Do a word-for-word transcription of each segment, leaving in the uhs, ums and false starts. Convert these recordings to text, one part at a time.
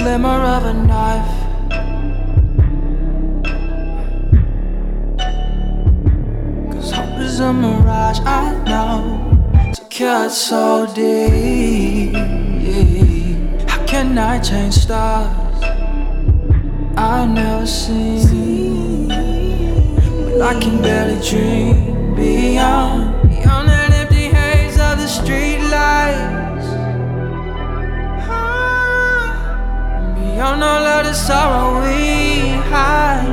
glimmer of a knife. Cause hope is a mirage, I know, to cut so deep. How can I change stars I've never seen? But I can barely dream beyond, beyond that empty haze of the street lights, beyond all of the sorrow we hide,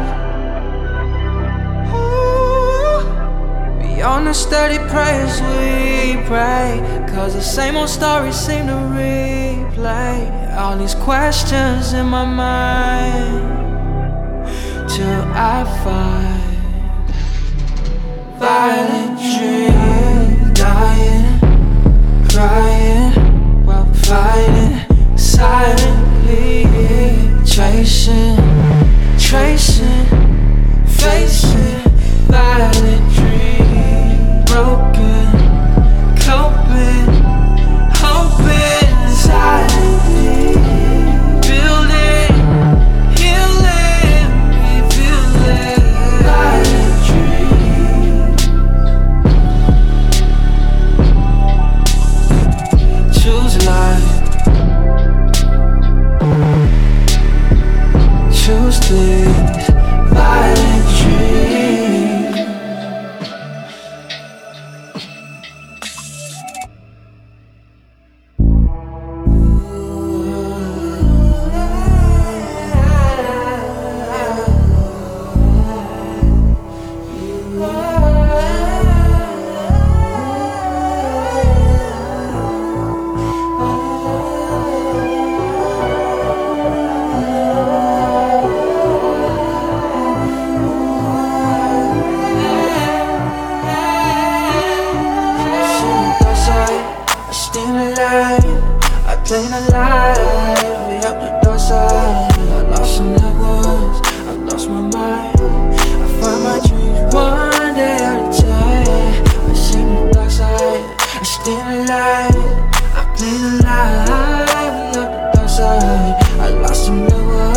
beyond the steady prayers we pray. Cause the same old stories seem to replay. All these questions in my mind, till I find violent dreams, dying, crying, while fighting silently, chasing, tracing, facing violent dreams, broken, coping, hoping silently, building, healing, revealing violent dreams. Choose life, choose these violent dreams. Playing alive, way up the dark side. I lost some loved ones, I lost my mind. I find my dreams one day at a time. I seen the dark side, I stay alive. I played alive, way up the dark side. I lost some loved ones.